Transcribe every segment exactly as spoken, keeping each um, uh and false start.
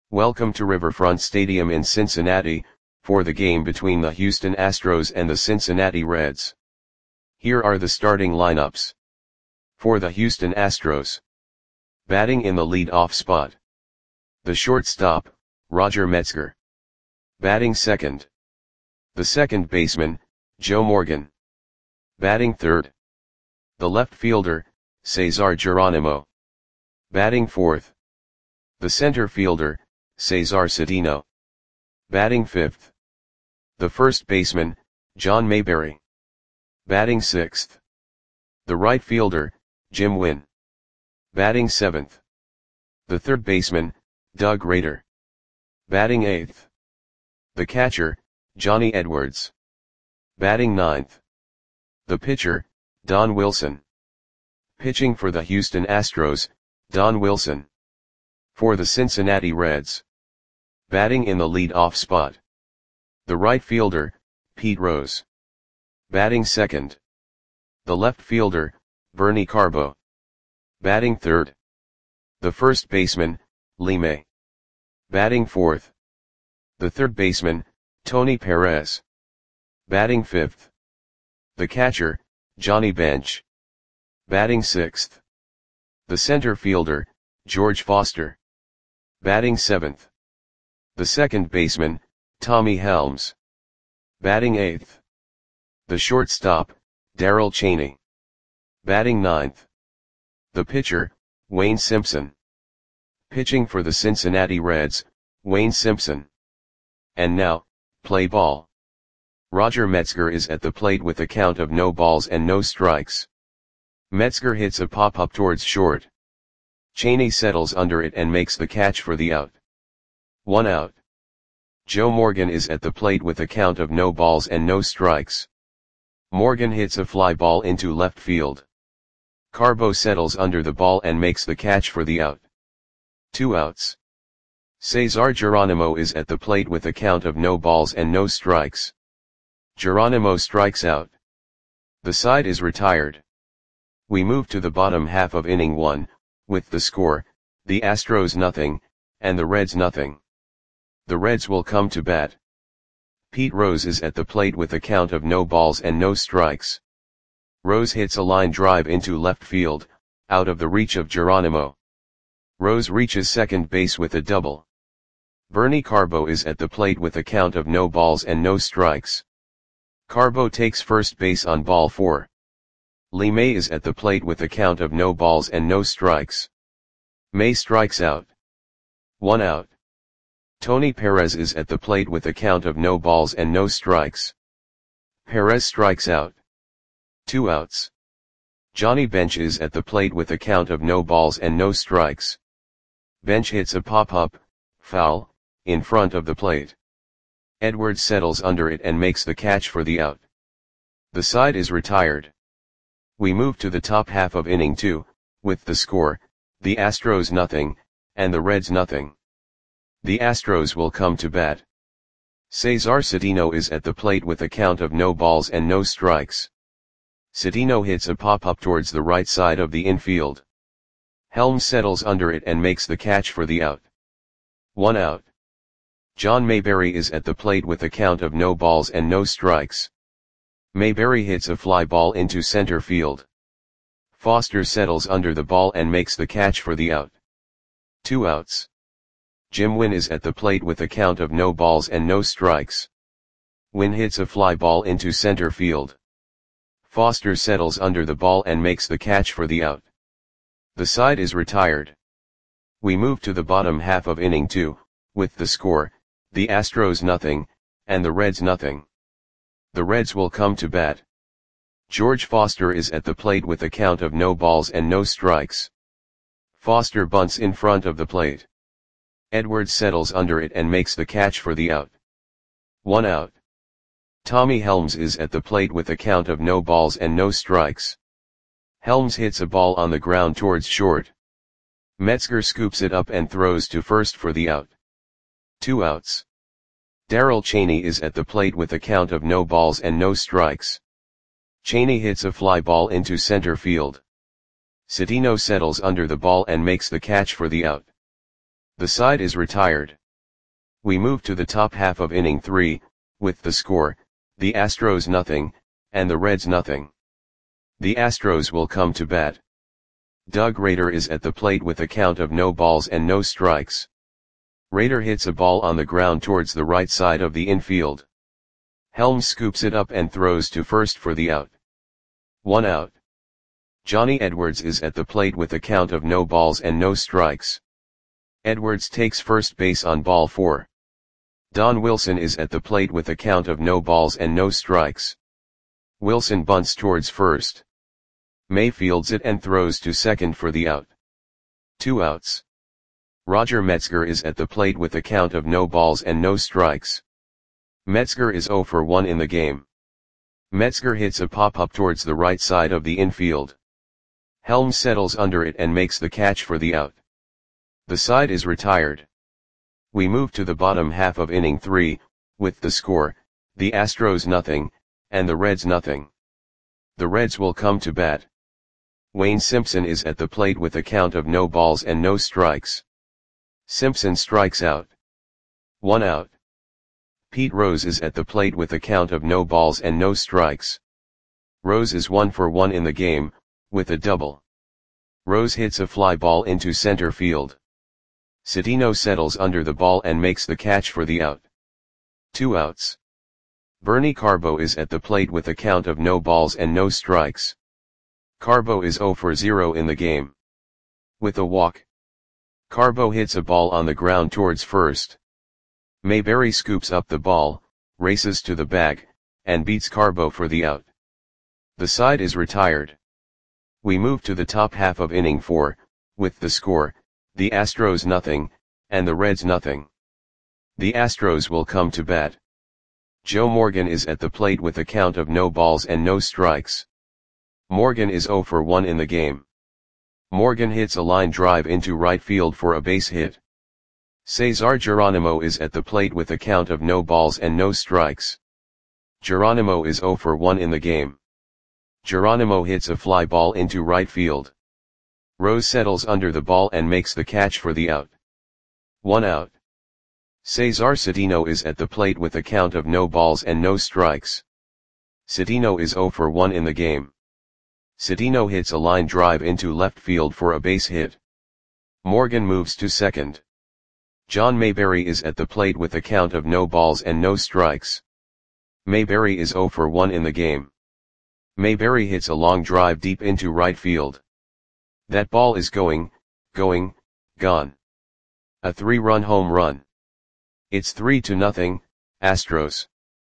Welcome to Riverfront Stadium in Cincinnati, for the game between the Houston Astros and the Cincinnati Reds. Here are the starting lineups. For the Houston Astros. Batting in the lead-off spot. The shortstop, Roger Metzger. Batting second. The second baseman, Joe Morgan. Batting third. The left fielder, Cesar Geronimo. Batting fourth. The center fielder, Cesar Cedeno. Batting fifth. The first baseman, John Mayberry. Batting sixth. The right fielder, Jim Wynn. Batting seventh. The third baseman, Doug Rader. Batting eighth. The catcher, Johnny Edwards. Batting ninth. The pitcher, Don Wilson. Pitching for the Houston Astros, Don Wilson. For the Cincinnati Reds. Batting in the lead-off spot. The right fielder, Pete Rose. Batting second. The left fielder, Bernie Carbo. Batting third. The first baseman, Lee May. Batting fourth. The third baseman, Tony Perez. Batting fifth. The catcher, Johnny Bench. Batting sixth. The center fielder, George Foster. Batting seventh. The second baseman, Tommy Helms. Batting eighth. The shortstop, Darrell Chaney. Batting ninth. The pitcher, Wayne Simpson. Pitching for the Cincinnati Reds, Wayne Simpson. And now, play ball. Roger Metzger is at the plate with a count of no balls and no strikes. Metzger hits a pop-up towards short. Chaney settles under it and makes the catch for the out. One out. Joe Morgan is at the plate with a count of no balls and no strikes. Morgan hits a fly ball into left field. Carbo settles under the ball and makes the catch for the out. Two outs. Cesar Geronimo is at the plate with a count of no balls and no strikes. Geronimo strikes out. The side is retired. We move to the bottom half of inning one, with the score, the Astros nothing, and the Reds nothing. The Reds will come to bat. Pete Rose is at the plate with a count of no balls and no strikes. Rose hits a line drive into left field, out of the reach of Geronimo. Rose reaches second base with a double. Bernie Carbo is at the plate with a count of no balls and no strikes. Carbo takes first base on ball four. Lee May is at the plate with a count of no balls and no strikes. May strikes out. One out. Tony Perez is at the plate with a count of no balls and no strikes. Perez strikes out. Two outs. Johnny Bench is at the plate with a count of no balls and no strikes. Bench hits a pop-up, foul, in front of the plate. Edwards settles under it and makes the catch for the out. The side is retired. We move to the top half of inning two, with the score, the Astros nothing, and the Reds nothing. The Astros will come to bat. Cesar Cedeno is at the plate with a count of no balls and no strikes. Cedeno hits a pop-up towards the right side of the infield. Helms settles under it and makes the catch for the out. One out. John Mayberry is at the plate with a count of no balls and no strikes. Mayberry hits a fly ball into center field. Foster settles under the ball and makes the catch for the out. Two outs. Jim Wynn is at the plate with a count of no balls and no strikes. Wynn hits a fly ball into center field. Foster settles under the ball and makes the catch for the out. The side is retired. We move to the bottom half of inning two, with the score, the Astros nothing, and the Reds nothing. The Reds will come to bat. George Foster is at the plate with a count of no balls and no strikes. Foster bunts in front of the plate. Edwards settles under it and makes the catch for the out. One out. Tommy Helms is at the plate with a count of no balls and no strikes. Helms hits a ball on the ground towards short. Metzger scoops it up and throws to first for the out. Two outs. Darrell Chaney is at the plate with a count of no balls and no strikes. Chaney hits a fly ball into center field. Cedeno settles under the ball and makes the catch for the out. The side is retired. We move to the top half of inning three, with the score, the Astros nothing, and the Reds nothing. The Astros will come to bat. Doug Rader is at the plate with a count of no balls and no strikes. Rader hits a ball on the ground towards the right side of the infield. Helms scoops it up and throws to first for the out. One out. Johnny Edwards is at the plate with a count of no balls and no strikes. Edwards takes first base on ball four. Don Wilson is at the plate with a count of no balls and no strikes. Wilson bunts towards first. May fields it and throws to second for the out. Two outs. Roger Metzger is at the plate with a count of no balls and no strikes. Metzger is oh for one in the game. Metzger hits a pop-up towards the right side of the infield. Helms settles under it and makes the catch for the out. The side is retired. We move to the bottom half of inning three, with the score, the Astros nothing, and the Reds nothing. The Reds will come to bat. Wayne Simpson is at the plate with a count of no balls and no strikes. Simpson strikes out. One out. Pete Rose is at the plate with a count of no balls and no strikes. Rose is one for one in the game, with a double. Rose hits a fly ball into center field. Cedeno settles under the ball and makes the catch for the out. Two outs. Bernie Carbo is at the plate with a count of no balls and no strikes. Carbo is oh for zero in the game. With a walk. Carbo hits a ball on the ground towards first. Mayberry scoops up the ball, races to the bag, and beats Carbo for the out. The side is retired. We move to the top half of inning four, with the score, the Astros nothing, and the Reds nothing. The Astros will come to bat. Joe Morgan is at the plate with a count of no balls and no strikes. Morgan is oh for one in the game. Morgan hits a line drive into right field for a base hit. Cesar Geronimo is at the plate with a count of no balls and no strikes. Geronimo is oh for one in the game. Geronimo hits a fly ball into right field. Rose settles under the ball and makes the catch for the out. One out. Cesar Cedeno is at the plate with a count of no balls and no strikes. Cedeno is oh for one in the game. Cedeno hits a line drive into left field for a base hit. Morgan moves to second. John Mayberry is at the plate with a count of no balls and no strikes. Mayberry is oh for one in the game. Mayberry hits a long drive deep into right field. That ball is going, going, gone. A three-run home run. It's three to nothing, Astros.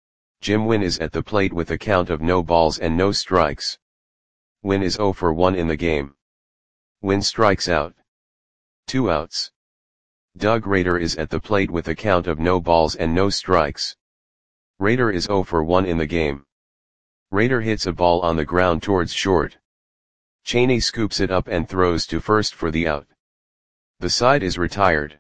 Jim Wynn is at the plate with a count of no balls and no strikes. Wynn is oh for one in the game. Wynn strikes out. Two outs. Doug Rader is at the plate with a count of no balls and no strikes. Rader is oh for one in the game. Rader hits a ball on the ground towards short. Cheney scoops it up and throws to first for the out. The side is retired.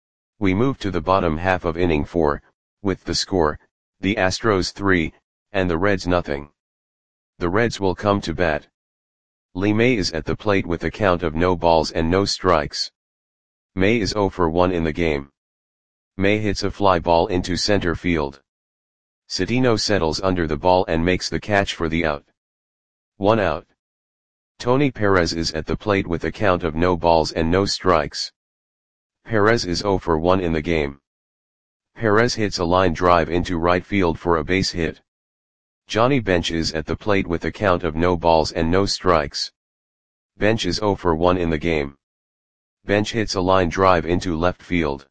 We move to the bottom half of inning four, with the score, the Astros three, and the Reds nothing. The Reds will come to bat. Lee May is at the plate with a count of no balls and no strikes. May is oh for one in the game. May hits a fly ball into center field. Cedeno settles under the ball and makes the catch for the out. One out. Tony Perez is at the plate with a count of no balls and no strikes. Perez is oh for one in the game. Perez hits a line drive into right field for a base hit. Johnny Bench is at the plate with a count of no balls and no strikes. Bench is oh for one in the game. Bench hits a line drive into left field.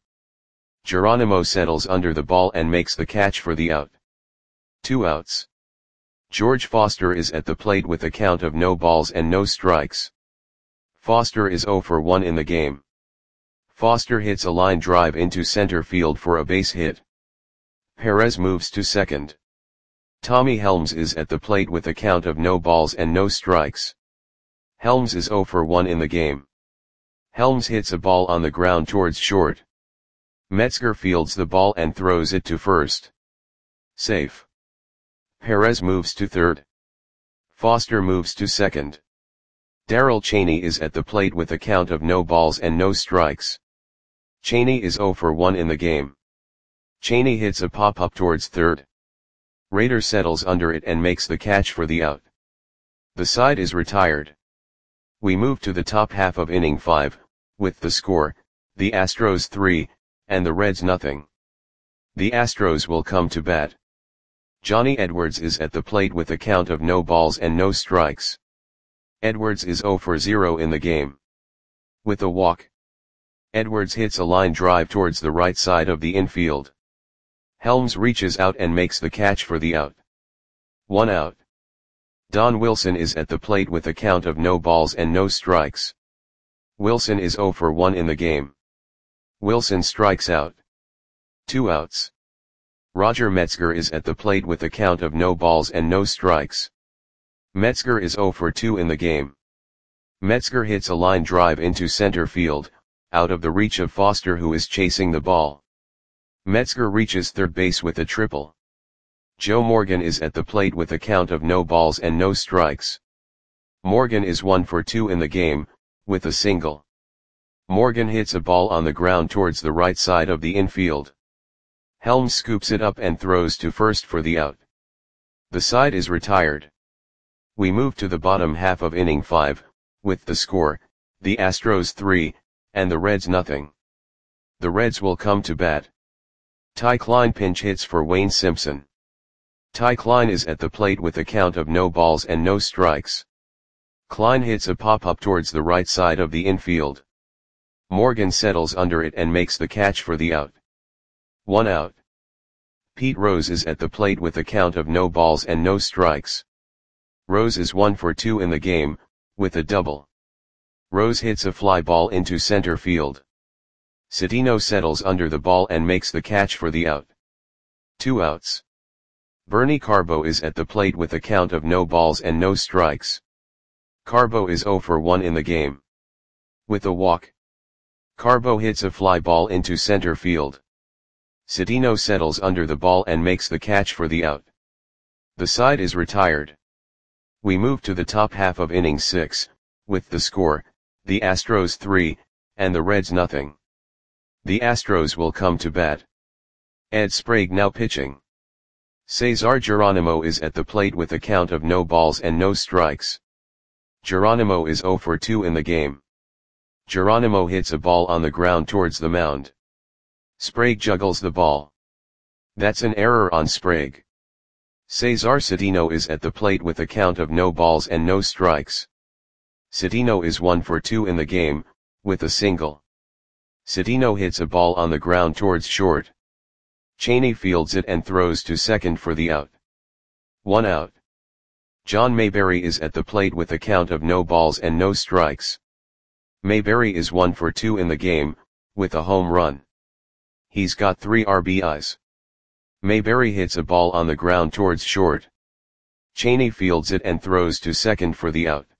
Geronimo settles under the ball and makes the catch for the out. Two outs. George Foster is at the plate with a count of no balls and no strikes. Foster is oh for one in the game. Foster hits a line drive into center field for a base hit. Perez moves to second. Tommy Helms is at the plate with a count of no balls and no strikes. Helms is oh for one in the game. Helms hits a ball on the ground towards short. Metzger fields the ball and throws it to first. Safe. Perez moves to third. Foster moves to second. Darrell Cheney is at the plate with a count of no balls and no strikes. Cheney is zero for one in the game. Cheney hits a pop-up towards third. Raider settles under it and makes the catch for the out. The side is retired. We move to the top half of inning five, with the score, the Astros three, and the Reds nothing. The Astros will come to bat. Johnny Edwards is at the plate with a count of no balls and no strikes. Edwards is zero for zero in the game. With a walk, Edwards hits a line drive towards the right side of the infield. Helms reaches out and makes the catch for the out. One out. Don Wilson is at the plate with a count of no balls and no strikes. Wilson is zero for one in the game. Wilson strikes out. Two outs. Roger Metzger is at the plate with a count of no balls and no strikes. Metzger is zero for two in the game. Metzger hits a line drive into center field, out of the reach of Foster, who is chasing the ball. Metzger reaches third base with a triple. Joe Morgan is at the plate with a count of no balls and no strikes. Morgan is one for two in the game, with a single. Morgan hits a ball on the ground towards the right side of the infield. Helms scoops it up and throws to first for the out. The side is retired. We move to the bottom half of inning five, with the score, the Astros three, and the Reds nothing. The Reds will come to bat. Ty Klein pinch hits for Wayne Simpson. Ty Klein is at the plate with a count of no balls and no strikes. Klein hits a pop-up towards the right side of the infield. Morgan settles under it and makes the catch for the out. One out. Pete Rose is at the plate with a count of no balls and no strikes. Rose is one for two in the game, with a double. Rose hits a fly ball into center field. Citino settles under the ball and makes the catch for the out. Two outs. Bernie Carbo is at the plate with a count of no balls and no strikes. Carbo is zero for one in the game. With a walk, Carbo hits a fly ball into center field. Citino settles under the ball and makes the catch for the out. The side is retired. We move to the top half of inning six, with the score, the Astros three, and the Reds nothing. The Astros will come to bat. Ed Sprague now pitching. Cesar Geronimo is at the plate with a count of no balls and no strikes. Geronimo is zero for two in the game. Geronimo hits a ball on the ground towards the mound. Sprague juggles the ball. That's an error on Sprague. Cesar Citino is at the plate with a count of no balls and no strikes. Citino is one for two in the game, with a single. Citino hits a ball on the ground towards short. Cheney fields it and throws to second for the out. One out. John Mayberry is at the plate with a count of no balls and no strikes. Mayberry is one for two in the game, with a home run. He's got three R B Is. Mayberry hits a ball on the ground towards short. Cheney fields it and throws to second for the out.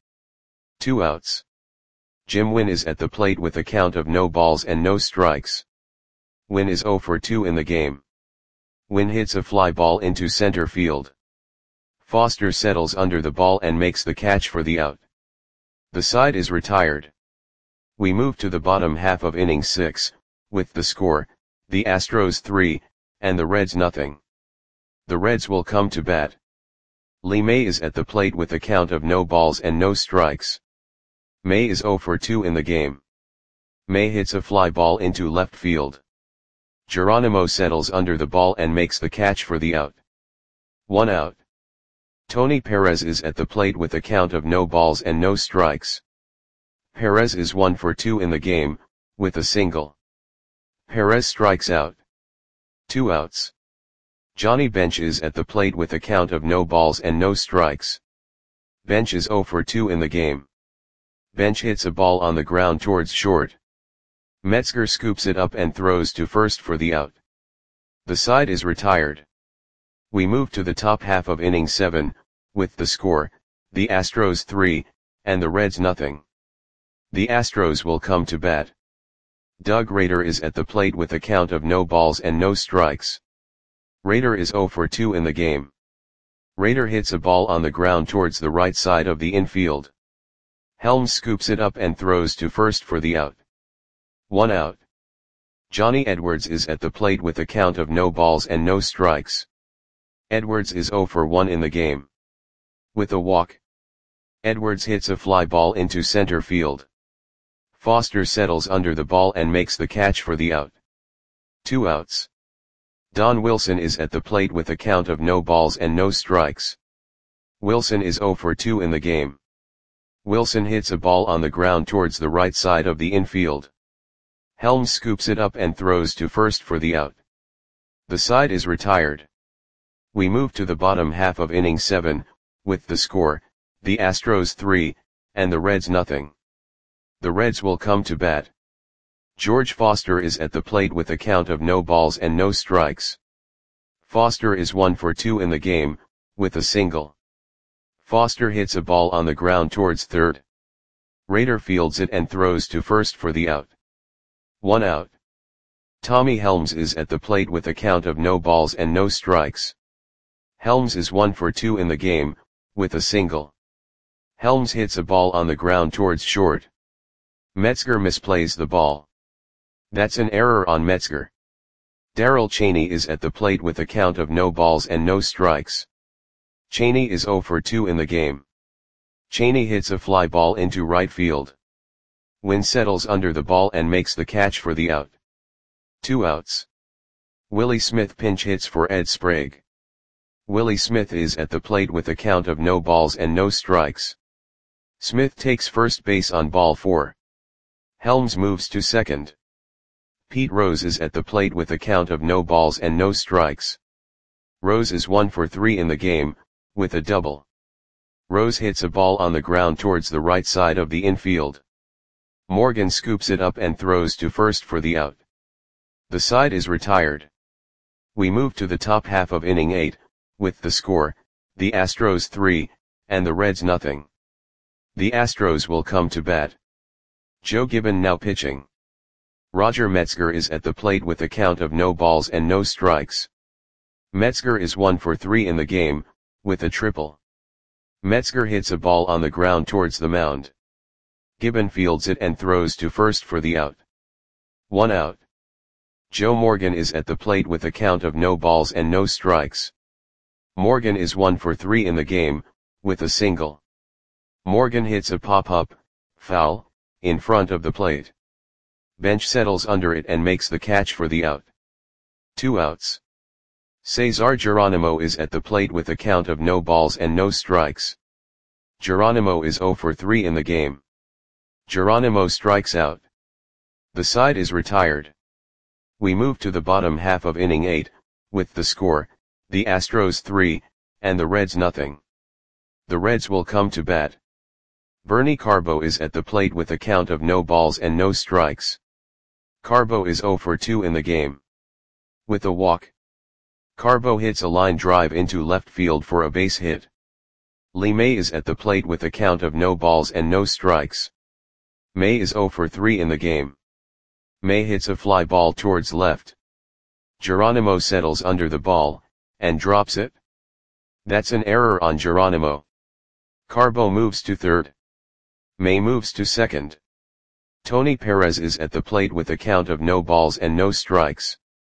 Two outs. Jim Wynn is at the plate with a count of no balls and no strikes. Wynn is zero for two in the game. Wynn hits a fly ball into center field. Foster settles under the ball and makes the catch for the out. The side is retired. We move to the bottom half of inning six, with the score, the Astros three, and the Reds nothing. The Reds will come to bat. Lee May is at the plate with a count of no balls and no strikes. May is zero for two in the game. May hits a fly ball into left field. Geronimo settles under the ball and makes the catch for the out. One out. Tony Perez is at the plate with a count of no balls and no strikes. Perez is one for two in the game, with a single. Perez strikes out. Two outs. Johnny Bench is at the plate with a count of no balls and no strikes. Bench is zero for two in the game. Bench hits a ball on the ground towards short. Metzger scoops it up and throws to first for the out. The side is retired. We move to the top half of inning seven, with the score, the Astros three, and the Reds nothing. The Astros will come to bat. Doug Rader is at the plate with a count of no balls and no strikes. Rader is zero for two in the game. Rader hits a ball on the ground towards the right side of the infield. Helms scoops it up and throws to first for the out. One out. Johnny Edwards is at the plate with a count of no balls and no strikes. Edwards is zero for one in the game. With a walk, Edwards hits a fly ball into center field. Foster settles under the ball and makes the catch for the out. Two outs. Don Wilson is at the plate with a count of no balls and no strikes. Wilson is zero for two in the game. Wilson hits a ball on the ground towards the right side of the infield. Helms scoops it up and throws to first for the out. The side is retired. We move to the bottom half of inning seven, with the score, the Astros three, and the Reds nothing. The Reds will come to bat. George Foster is at the plate with a count of no balls and no strikes. Foster is one for two in the game, with a single. Foster hits a ball on the ground towards third. Rader fields it and throws to first for the out. One out. Tommy Helms is at the plate with a count of no balls and no strikes. Helms is one for two in the game, with a single. Helms hits a ball on the ground towards short. Metzger misplays the ball. That's an error on Metzger. Darrell Chaney is at the plate with a count of no balls and no strikes. Chaney is zero for two in the game. Chaney hits a fly ball into right field. Wynn settles under the ball and makes the catch for the out. Two outs. Willie Smith pinch hits for Ed Sprague. Willie Smith is at the plate with a count of no balls and no strikes. Smith takes first base on ball four. Helms moves to second. Pete Rose is at the plate with a count of no balls and no strikes. Rose is one for three in the game, with a double. Rose hits a ball on the ground towards the right side of the infield. Morgan scoops it up and throws to first for the out. The side is retired. We move to the top half of inning eight, with the score, the Astros three, and the Reds nothing. The Astros will come to bat. Joe Gibbon now pitching. Roger Metzger is at the plate with a count of no balls and no strikes. Metzger is one for three in the game, with a triple. Metzger hits a ball on the ground towards the mound. Gibbon fields it and throws to first for the out. One out. Joe Morgan is at the plate with a count of no balls and no strikes. Morgan is one for three in the game, with a single. Morgan hits a pop-up, foul, in front of the plate. Bench settles under it and makes the catch for the out. Two outs. Cesar Geronimo is at the plate with a count of no balls and no strikes. Geronimo is zero for three in the game. Geronimo strikes out. The side is retired. We move to the bottom half of inning eight, with the score, the Astros three, and the Reds nothing. The Reds will come to bat. Bernie Carbo is at the plate with a count of no balls and no strikes. Carbo is zero for two in the game. With a walk, Carbo hits a line drive into left field for a base hit. Lee May is at the plate with a count of no balls and no strikes. May is zero for three in the game. May hits a fly ball towards left. Geronimo settles under the ball, and drops it. That's an error on Geronimo. Carbo moves to third. May moves to second. Tony Perez is at the plate with a count of no balls and no strikes.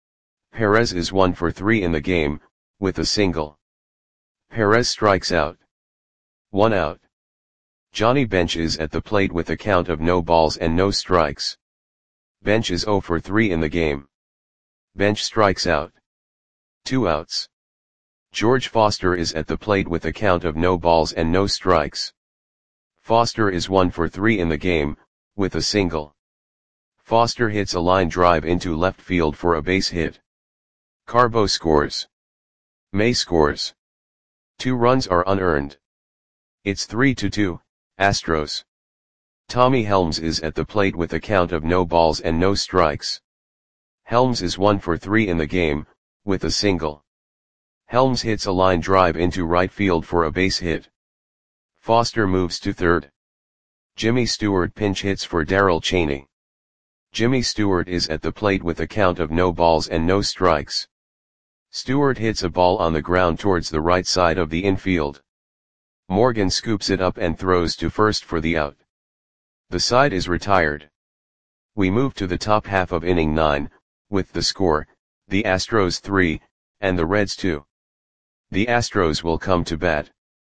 Perez is one for three in the game, with a single. Perez strikes out. One out. Johnny Bench is at the plate with a count of no balls and no strikes. Bench is zero for three in the game. Bench strikes out. Two outs. George Foster is at the plate with a count of no balls and no strikes. Foster is one for three in the game, with a single. Foster hits a line drive into left field for a base hit. Carbo scores. May scores. Two runs are unearned. It's three to two, Astros. Tommy Helms is at the plate with a count of no balls and no strikes. Helms is one for three in the game, with a single. Helms hits a line drive into right field for a base hit. Foster moves to third. Jimmy Stewart pinch hits for Darrell Chaney. Jimmy Stewart is at the plate with a count of no balls and no strikes. Stewart hits a ball on the ground towards the right side of the infield. Morgan scoops it up and throws to first for the out. The side is retired. We move to the top half of inning nine, with the score, the Astros three, and the Reds two. The Astros will come to bat.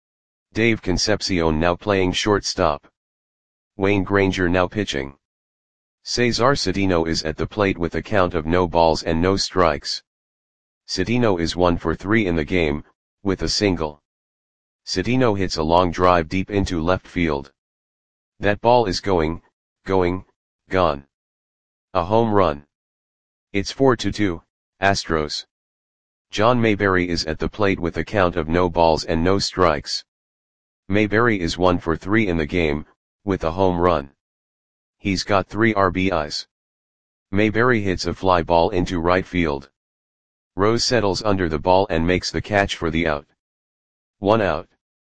Dave Concepcion now playing shortstop. Wayne Granger now pitching. Cesar Cedeno is at the plate with a count of no balls and no strikes. Cedeno is one for three in the game, with a single. Cedeno hits a long drive deep into left field. That ball is going, going, gone. A home run. It's four to two, Astros. John Mayberry is at the plate with a count of no balls and no strikes. Mayberry is one for three in the game, with a home run. He's got three R B Is. Mayberry hits a fly ball into right field. Rose settles under the ball and makes the catch for the out. One out.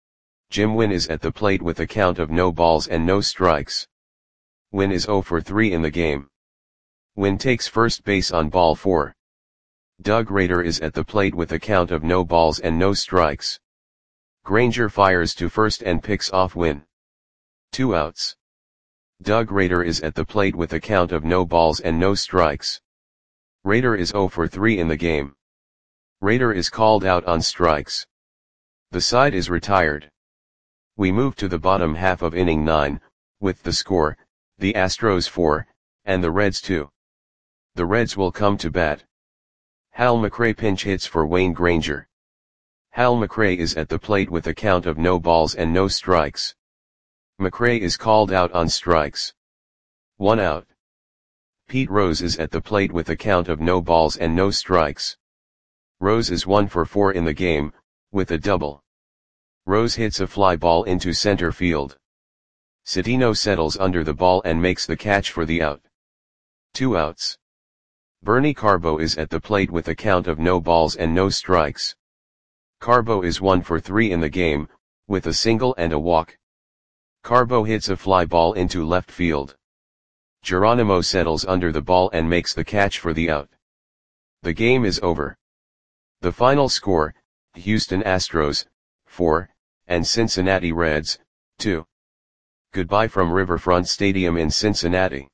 Jim Wynn is at the plate with a count of no balls and no strikes. Wynn is zero for three in the game. Wynn takes first base on ball four. Doug Rader is at the plate with a count of no balls and no strikes. Granger fires to first and picks off Wynn. Two outs. Doug Rader is at the plate with a count of no balls and no strikes. Rader is zero for three in the game. Rader is called out on strikes. The side is retired. We move to the bottom half of inning nine, with the score, the Astros four, and the Reds two. The Reds will come to bat. Hal McRae pinch hits for Wayne Granger. Hal McRae is at the plate with a count of no balls and no strikes. McRae is called out on strikes. One out. Pete Rose is at the plate with a count of no balls and no strikes. Rose is one for four in the game, with a double. Rose hits a fly ball into center field. Cedeno settles under the ball and makes the catch for the out. Two outs. Bernie Carbo is at the plate with a count of no balls and no strikes. Carbo is one for three in the game, with a single and a walk. Carbo hits a fly ball into left field. Geronimo settles under the ball and makes the catch for the out. The game is over. The final score, Houston Astros, four, and Cincinnati Reds, two. Goodbye from Riverfront Stadium in Cincinnati.